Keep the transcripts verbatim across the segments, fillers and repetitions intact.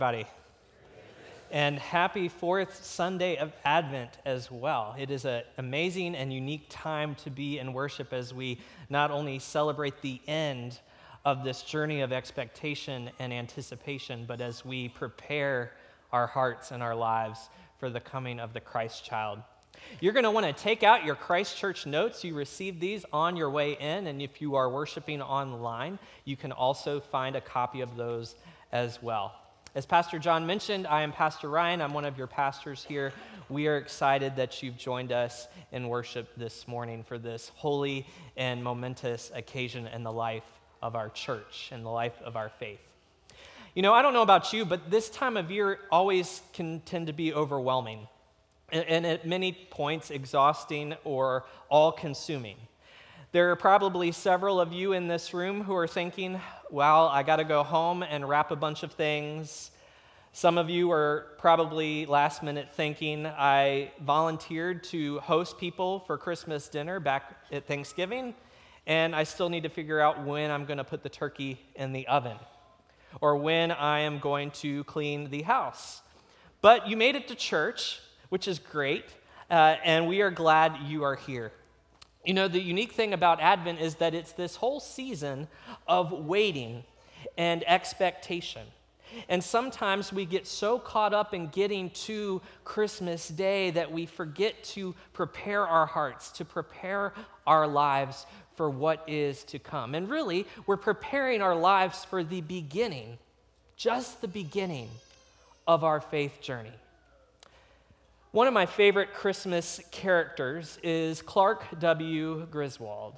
Everybody. And happy fourth Sunday of Advent as well. It is an amazing and unique time to be in worship as we not only celebrate the end of this journey of expectation and anticipation, but as we prepare our hearts and our lives for the coming of the Christ child. You're going to want to take out your Christ Church notes. You received these on your way in, and if you are worshiping online, you can also find a copy of those as well. As Pastor John mentioned, I am Pastor Ryan. I'm one of your pastors here. We are excited that you've joined us in worship this morning for this holy and momentous occasion in the life of our church and the life of our faith. You know, I don't know about you, but this time of year always can tend to be overwhelming and, and at many points exhausting or all-consuming. There are probably several of you in this room who are thinking, well, I got to go home and wrap a bunch of things. Some of you are probably last minute thinking, I volunteered to host people for Christmas dinner back at Thanksgiving, and I still need to figure out when I'm going to put the turkey in the oven or when I am going to clean the house. But you made it to church, which is great, uh, and we are glad you are here. You know, the unique thing about Advent is that it's this whole season of waiting and expectation. And sometimes we get so caught up in getting to Christmas Day that we forget to prepare our hearts, to prepare our lives for what is to come. And really, we're preparing our lives for the beginning, just the beginning of our faith journey. One of my favorite Christmas characters is Clark W. Griswold.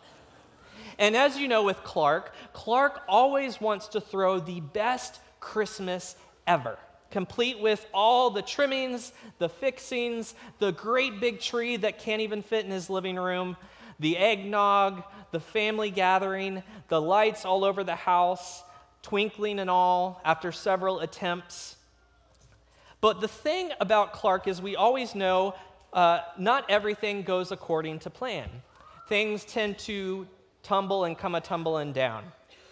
And as you know with Clark, Clark always wants to throw the best Christmas ever, complete with all the trimmings, the fixings, the great big tree that can't even fit in his living room, the eggnog, the family gathering, the lights all over the house, twinkling and all after several attempts. But the thing about Clark is we always know uh, not everything goes according to plan. Things tend to tumble and come a-tumbling down.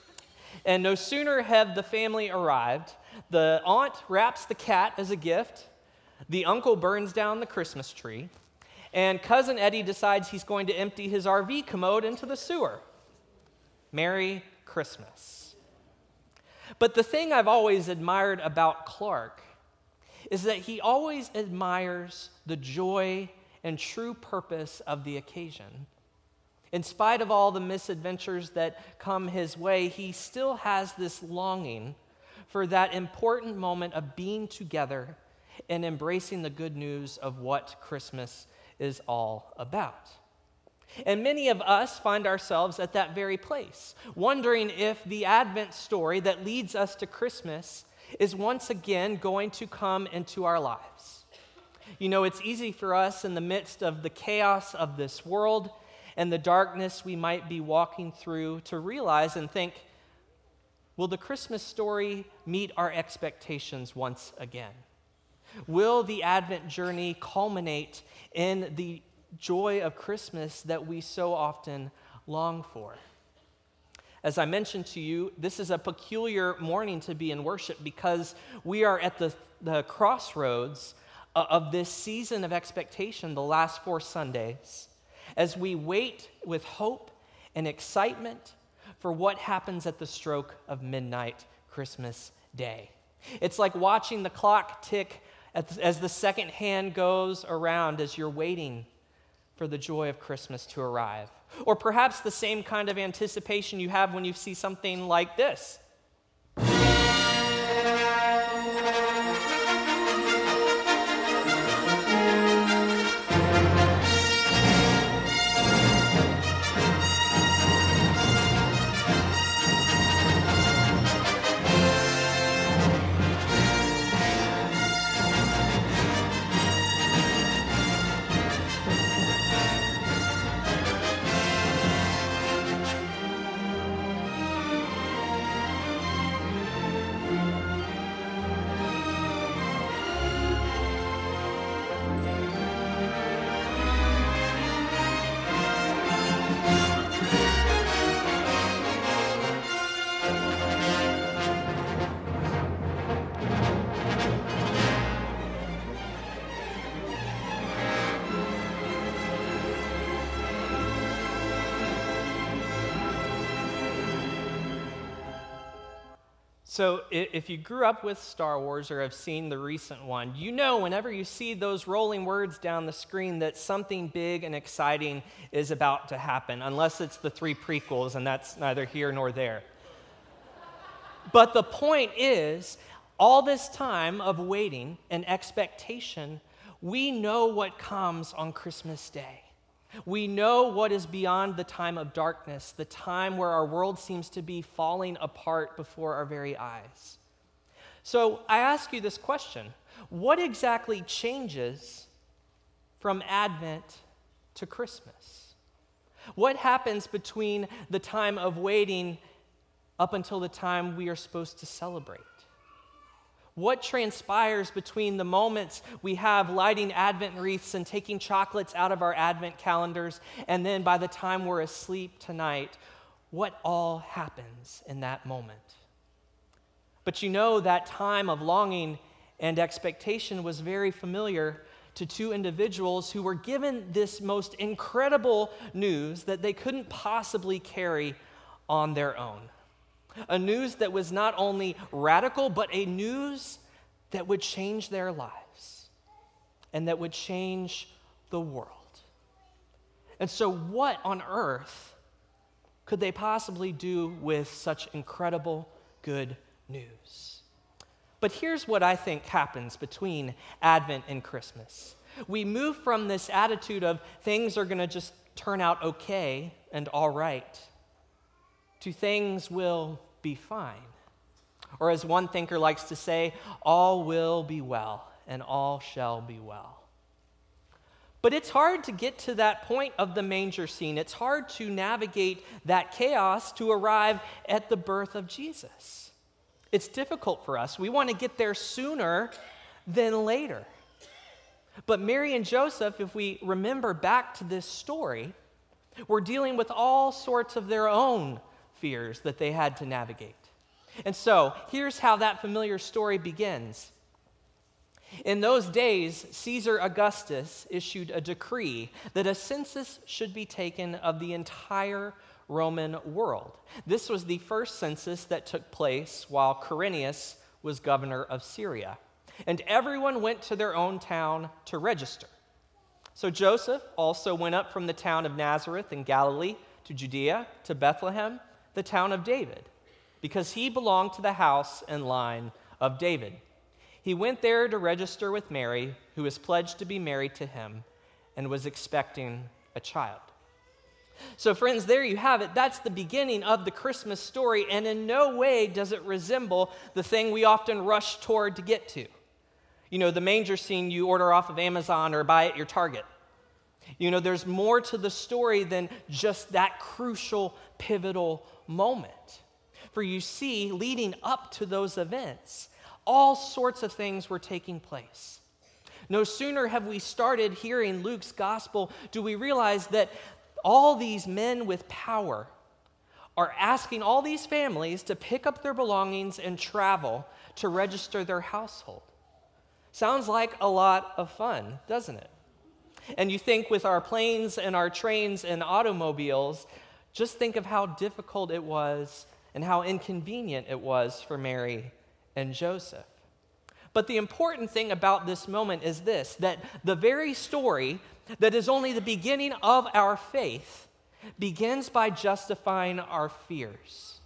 And no sooner have the family arrived, the aunt wraps the cat as a gift, the uncle burns down the Christmas tree, and Cousin Eddie decides he's going to empty his R V commode into the sewer. Merry Christmas. But the thing I've always admired about Clark is that he always admires the joy and true purpose of the occasion. In spite of all the misadventures that come his way, he still has this longing for that important moment of being together and embracing the good news of what Christmas is all about. And many of us find ourselves at that very place, wondering if the Advent story that leads us to Christmas is once again going to come into our lives. You know, it's easy for us in the midst of the chaos of this world and the darkness we might be walking through to realize and think, will the Christmas story meet our expectations once again? Will the Advent journey culminate in the joy of Christmas that we so often long for? As I mentioned to you, this is a peculiar morning to be in worship because we are at the, the crossroads of this season of expectation, the last four Sundays, as we wait with hope and excitement for what happens at the stroke of midnight Christmas Day. It's like watching the clock tick as the second hand goes around as you're waiting for the joy of Christmas to arrive. Or perhaps the same kind of anticipation you have when you see something like this. So i- if you grew up with Star Wars or have seen the recent one, you know whenever you see those rolling words down the screen that something big and exciting is about to happen, unless it's the three prequels, and that's neither here nor there. But the point is, all this time of waiting and expectation, we know what comes on Christmas Day. We know what is beyond the time of darkness, the time where our world seems to be falling apart before our very eyes. So I ask you this question: what exactly changes from Advent to Christmas? What happens between the time of waiting up until the time we are supposed to celebrate? What transpires between the moments we have lighting Advent wreaths and taking chocolates out of our Advent calendars, and then by the time we're asleep tonight, what all happens in that moment? But you know, that time of longing and expectation was very familiar to two individuals who were given this most incredible news that they couldn't possibly carry on their own. A news that was not only radical, but a news that would change their lives and that would change the world. And so what on earth could they possibly do with such incredible good news? But here's what I think happens between Advent and Christmas. We move from this attitude of things are going to just turn out okay and all right to things will be fine. Or as one thinker likes to say, all will be well, and all shall be well. But it's hard to get to that point of the manger scene. It's hard to navigate that chaos to arrive at the birth of Jesus. It's difficult for us. We want to get there sooner than later. But Mary and Joseph, if we remember back to this story, were dealing with all sorts of their own fears that they had to navigate. And so, here's how that familiar story begins. In those days, Caesar Augustus issued a decree that a census should be taken of the entire Roman world. This was the first census that took place while Quirinius was governor of Syria. And everyone went to their own town to register. So Joseph also went up from the town of Nazareth in Galilee to Judea, to Bethlehem, the town of David, because he belonged to the house and line of David. He went there to register with Mary, who was pledged to be married to him and was expecting a child. So friends, there you have it. That's the beginning of the Christmas story, and in no way does it resemble the thing we often rush toward to get to. You know, the manger scene you order off of Amazon or buy at your Target. You know, there's more to the story than just that crucial, pivotal moment. For you see, leading up to those events, all sorts of things were taking place. No sooner have we started hearing Luke's gospel, do we realize that all these men with power are asking all these families to pick up their belongings and travel to register their household. Sounds like a lot of fun, doesn't it? And you think with our planes and our trains and automobiles, just think of how difficult it was and how inconvenient it was for Mary and Joseph. But the important thing about this moment is this, that the very story that is only the beginning of our faith begins by justifying our fears.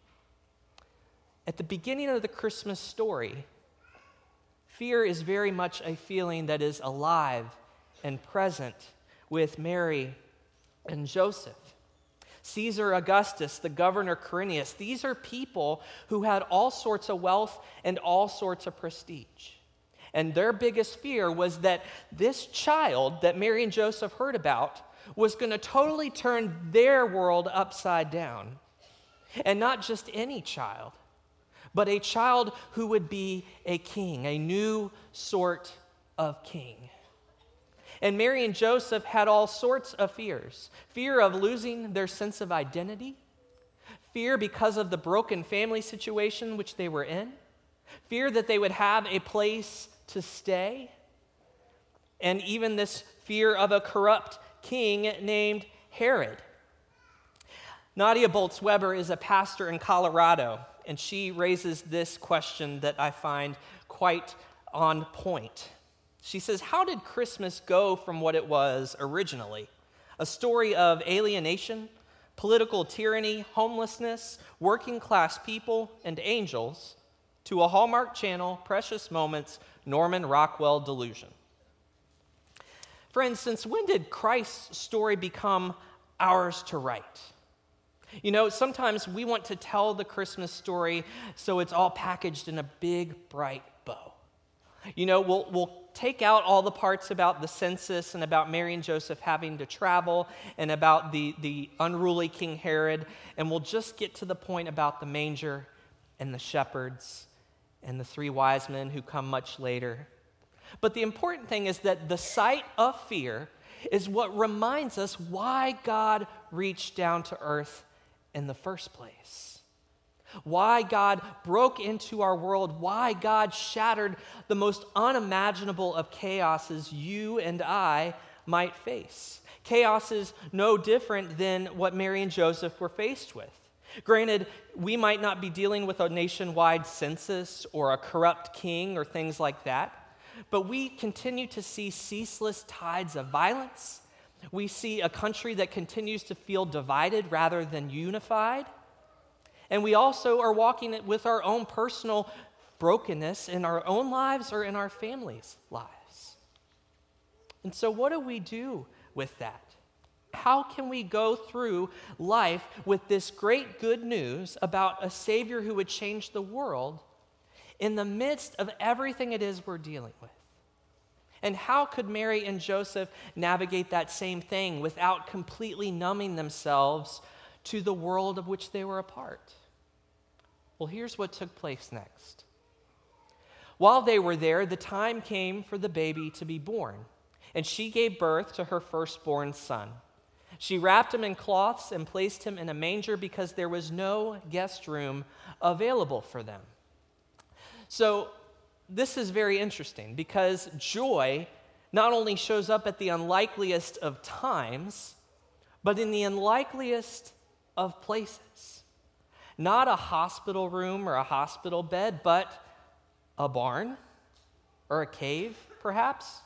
At the beginning of the Christmas story, fear is very much a feeling that is alive and present with Mary and Joseph. Caesar Augustus, the governor Quirinius, these are people who had all sorts of wealth and all sorts of prestige. And their biggest fear was that this child that Mary and Joseph heard about was going to totally turn their world upside down. And not just any child, but a child who would be a king, a new sort of king. And Mary and Joseph had all sorts of fears. Fear of losing their sense of identity. Fear because of the broken family situation which they were in. Fear that they would have a place to stay. And even this fear of a corrupt king named Herod. Nadia Boltz-Weber is a pastor in Colorado, and she raises this question that I find quite on point. She says, how did Christmas go from what it was originally? A story of alienation, political tyranny, homelessness, working class people, and angels, to a Hallmark Channel, Precious Moments, Norman Rockwell delusion. For instance, when did Christ's story become ours to write? You know, sometimes we want to tell the Christmas story so it's all packaged in a big, bright bow. You know, we'll, we'll take out all the parts about the census and about Mary and Joseph having to travel and about the, the unruly King Herod, and we'll just get to the point about the manger and the shepherds and the three wise men who come much later. But the important thing is that the sight of fear is what reminds us why God reached down to earth in the first place. Why God broke into our world, why God shattered the most unimaginable of chaoses you and I might face. Chaos is no different than what Mary and Joseph were faced with. Granted, we might not be dealing with a nationwide census or a corrupt king or things like that, but we continue to see ceaseless tides of violence. We see a country that continues to feel divided rather than unified. And we also are walking it with our own personal brokenness in our own lives or in our families' lives. And so what do we do with that? How can we go through life with this great good news about a Savior who would change the world in the midst of everything it is we're dealing with? And how could Mary and Joseph navigate that same thing without completely numbing themselves to the world of which they were a part? Well, here's what took place next. While they were there, the time came for the baby to be born, and she gave birth to her firstborn son. She wrapped him in cloths and placed him in a manger because there was no guest room available for them. So this is very interesting because joy not only shows up at the unlikeliest of times, but in the unlikeliest of places. Not a hospital room or a hospital bed, but a barn or a cave, perhaps.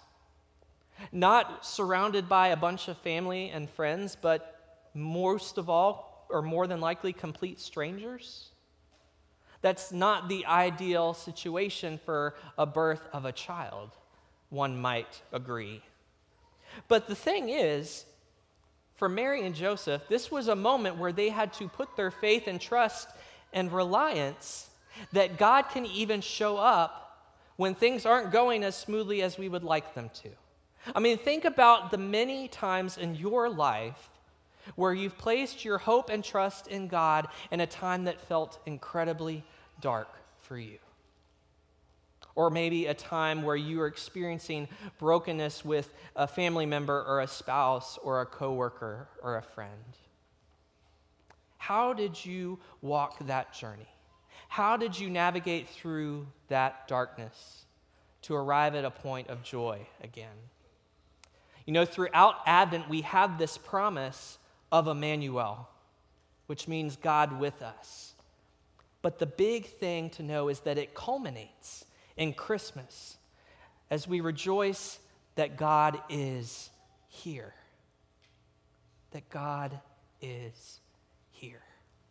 Not surrounded by a bunch of family and friends, but most of all, or more than likely, complete strangers. That's not the ideal situation for a birth of a child, one might agree. But the thing is, for Mary and Joseph, this was a moment where they had to put their faith and trust and reliance that God can even show up when things aren't going as smoothly as we would like them to. I mean, think about the many times in your life where you've placed your hope and trust in God in a time that felt incredibly dark for you. Or maybe a time where you are experiencing brokenness with a family member or a spouse or a coworker or a friend. How did you walk that journey? How did you navigate through that darkness to arrive at a point of joy again? You know, throughout Advent, we have this promise of Emmanuel, which means God with us. But the big thing to know is that it culminates in Christmas as we rejoice that God is here. That God is here.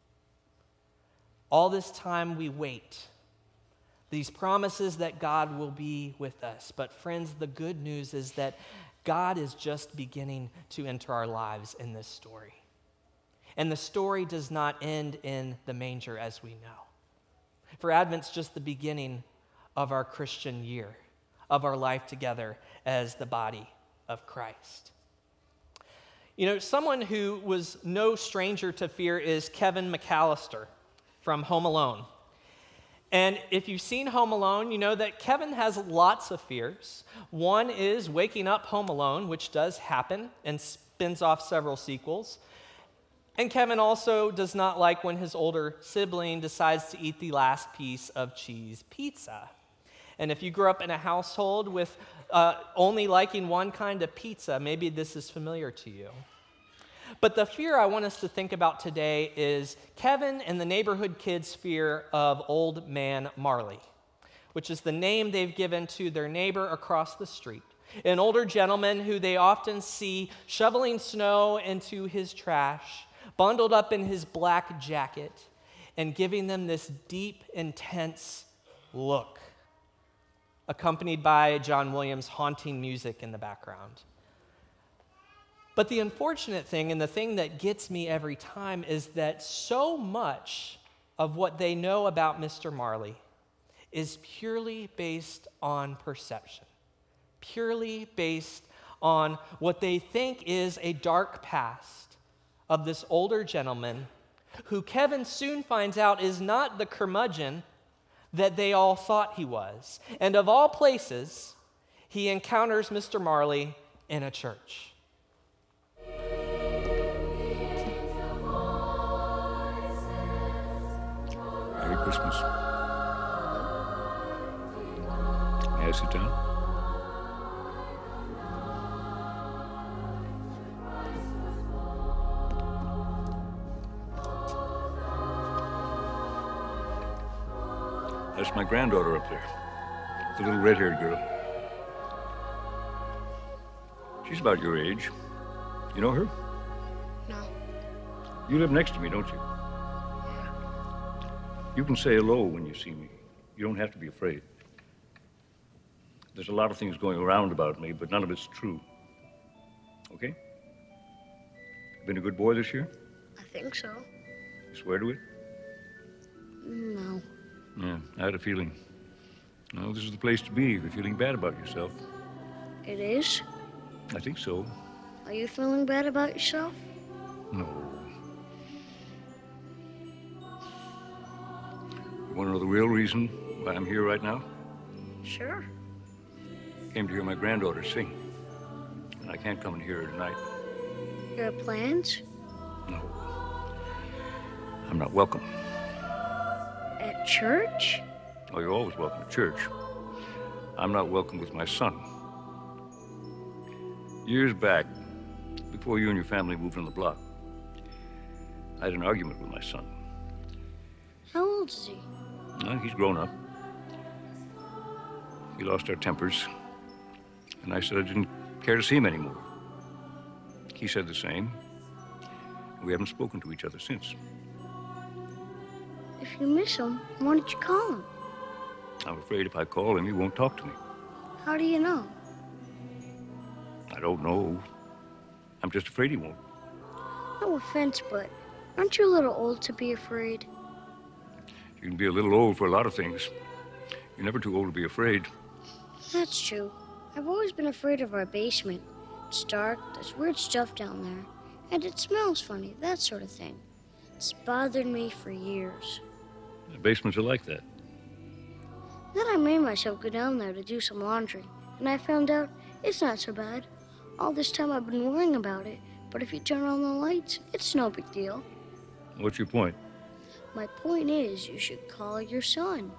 All this time we wait. These promises that God will be with us. But friends, the good news is that God is just beginning to enter our lives in this story. And the story does not end in the manger as we know. For Advent's just the beginning of our Christian year, of our life together as the body of Christ. You know, someone who was no stranger to fear is Kevin McAllister from Home Alone. And if you've seen Home Alone, you know that Kevin has lots of fears. One is waking up home alone, which does happen and spins off several sequels. And Kevin also does not like when his older sibling decides to eat the last piece of cheese pizza. And if you grew up in a household with uh, only liking one kind of pizza, maybe this is familiar to you. But the fear I want us to think about today is Kevin and the neighborhood kids' fear of Old Man Marley, which is the name they've given to their neighbor across the street, an older gentleman who they often see shoveling snow into his trash, bundled up in his black jacket, and giving them this deep, intense look, accompanied by John Williams' haunting music in the background. But the unfortunate thing, and the thing that gets me every time, is that so much of what they know about Mister Marley is purely based on perception, purely based on what they think is a dark past of this older gentleman who Kevin soon finds out is not the curmudgeon that they all thought he was. And of all places, he encounters Mister Marley in a church. Merry Christmas. May I sit down? That's my granddaughter up there, the little red-haired girl. She's about your age. You know her? No. You live next to me, don't you? Yeah. You can say hello when you see me. You don't have to be afraid. There's a lot of things going around about me, but none of it's true. Okay? Been a good boy this year? I think so. You swear to it? No. Yeah, I had a feeling. No, this is the place to be if you're feeling bad about yourself. It is? I think so. Are you feeling bad about yourself? No. You want to know the real reason why I'm here right now? Sure. Came to hear my granddaughter sing. And I can't come and hear her tonight. You have plans? No. I'm not welcome. At church? Oh, you're always welcome at church. I'm not welcome with my son. Years back, before you and your family moved on the block, I had an argument with my son. How old is he? Well, he's grown up. We lost our tempers, and I said I didn't care to see him anymore. He said the same. We haven't spoken to each other since. If you miss him, why don't you call him? I'm afraid if I call him, he won't talk to me. How do you know? I don't know. I'm just afraid he won't. No offense, but aren't you a little old to be afraid? You can be a little old for a lot of things. You're never too old to be afraid. That's true. I've always been afraid of our basement. It's dark, there's weird stuff down there, and it smells funny, that sort of thing. It's bothered me for years. The basements are like that. Then I made myself go down there to do some laundry, and I found out it's not so bad. All this time I've been worrying about it, but if you turn on the lights, it's no big deal. What's your point? My point is, you should call your son.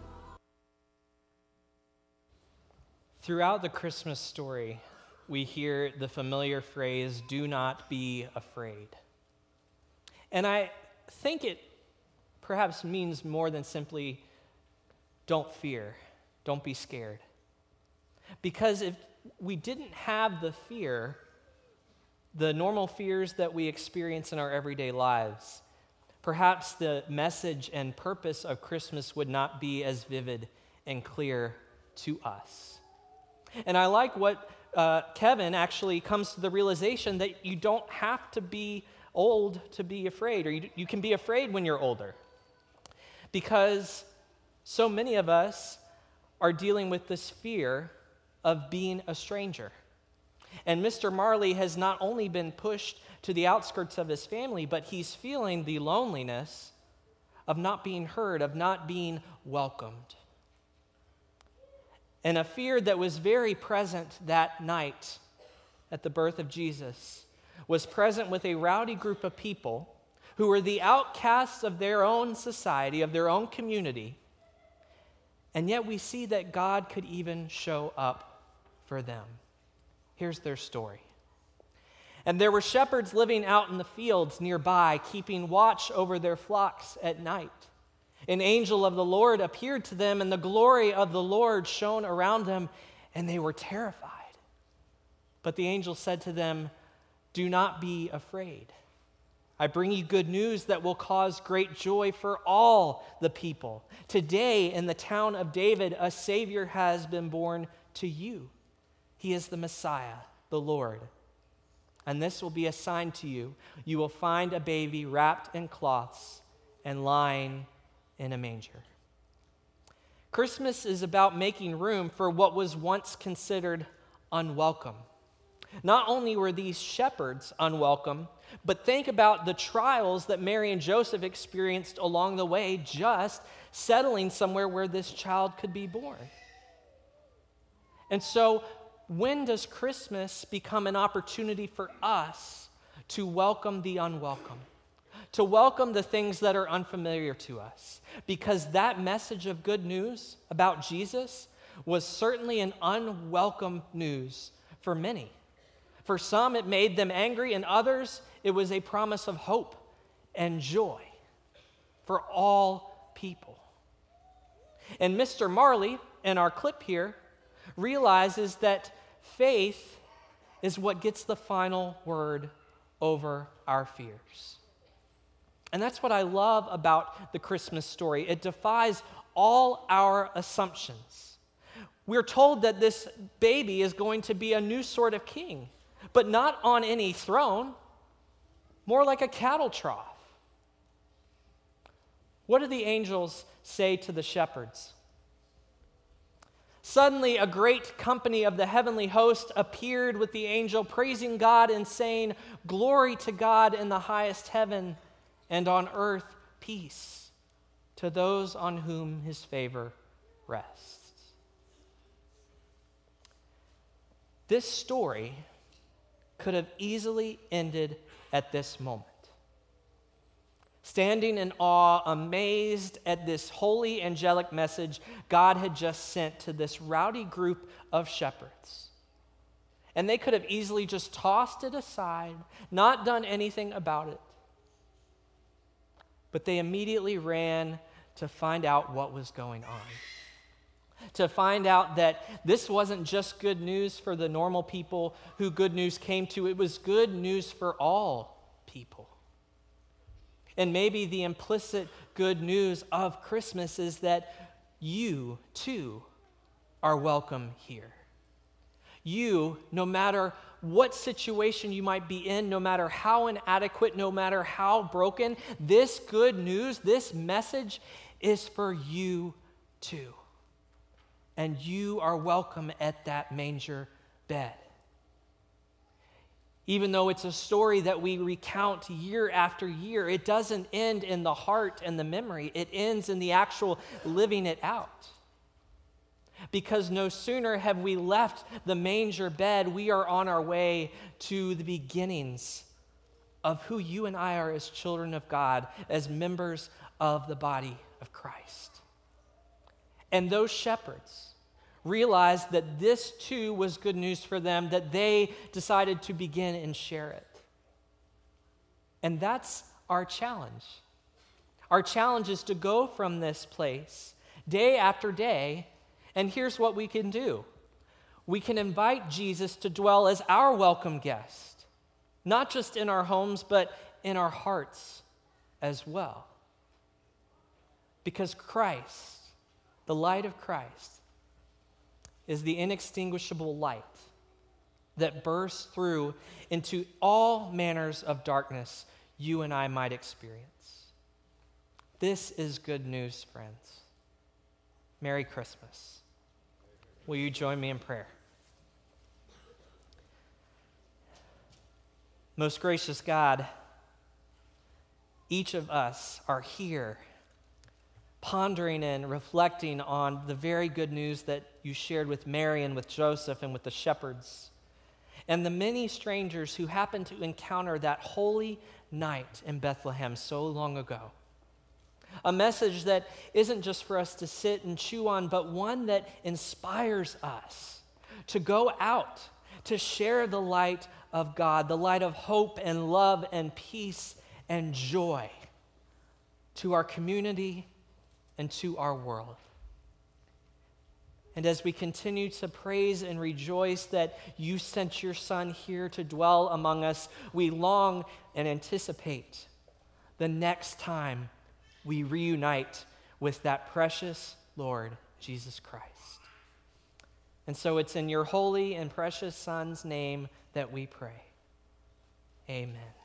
Throughout the Christmas story, we hear the familiar phrase, "Do not be afraid." And I think it perhaps means more than simply, don't fear, don't be scared. Because if we didn't have the fear, the normal fears that we experience in our everyday lives, perhaps the message and purpose of Christmas would not be as vivid and clear to us. And I like what uh, Kevin actually comes to the realization that you don't have to be old to be afraid, or you, you can be afraid when you're older. Because so many of us are dealing with this fear of being a stranger. And Mister Marley has not only been pushed to the outskirts of his family, but he's feeling the loneliness of not being heard, of not being welcomed. And a fear that was very present that night at the birth of Jesus was present with a rowdy group of people who were the outcasts of their own society, of their own community. And yet we see that God could even show up for them. Here's their story. And there were shepherds living out in the fields nearby, keeping watch over their flocks at night. An angel of the Lord appeared to them, and the glory of the Lord shone around them, and they were terrified. But the angel said to them, "Do not be afraid. I bring you good news that will cause great joy for all the people. Today, in the town of David, a Savior has been born to you. He is the Messiah, the Lord. And this will be a sign to you. You will find a baby wrapped in cloths and lying in a manger." Christmas is about making room for what was once considered unwelcome. Not only were these shepherds unwelcome, but think about the trials that Mary and Joseph experienced along the way, just settling somewhere where this child could be born. And so, when does Christmas become an opportunity for us to welcome the unwelcome, to welcome the things that are unfamiliar to us? Because that message of good news about Jesus was certainly an unwelcome news for many. For some, it made them angry, and others, it was a promise of hope and joy for all people. And Mister Marley, in our clip here, realizes that faith is what gets the final word over our fears. And that's what I love about the Christmas story. It defies all our assumptions. We're told that this baby is going to be a new sort of king, but not on any throne, more like a cattle trough. What do the angels say to the shepherds? Suddenly, a great company of the heavenly host appeared with the angel, praising God and saying, "Glory to God in the highest heaven, and on earth peace to those on whom his favor rests." This story could have easily ended at this moment. Standing in awe, amazed at this holy angelic message God had just sent to this rowdy group of shepherds. And they could have easily just tossed it aside, not done anything about it. But they immediately ran to find out what was going on. To find out that this wasn't just good news for the normal people who good news came to, it was good news for all people. And maybe the implicit good news of Christmas is that you, too, are welcome here. You, no matter what situation you might be in, no matter how inadequate, no matter how broken, this good news, this message is for you, too. And you are welcome at that manger bed. Even though it's a story that we recount year after year, it doesn't end in the heart and the memory. It ends in the actual living it out. Because no sooner have we left the manger bed, we are on our way to the beginnings of who you and I are as children of God, as members of the body of Christ. And those shepherds realized that this too was good news for them, that they decided to begin and share it. And that's our challenge. Our challenge is to go from this place day after day, and here's what we can do. We can invite Jesus to dwell as our welcome guest, not just in our homes, but in our hearts as well. Because Christ, the light of Christ, is the inextinguishable light that bursts through into all manners of darkness you and I might experience. This is good news, friends. Merry Christmas. Will you join me in prayer? Most gracious God, each of us are here pondering and reflecting on the very good news that you shared with Mary and with Joseph and with the shepherds, and the many strangers who happened to encounter that holy night in Bethlehem so long ago. A message that isn't just for us to sit and chew on, but one that inspires us to go out to share the light of God, the light of hope and love and peace and joy to our community and to our world. And as we continue to praise and rejoice that you sent your Son here to dwell among us, we long and anticipate the next time we reunite with that precious Lord, Jesus Christ. And so it's in your holy and precious Son's name that we pray. Amen.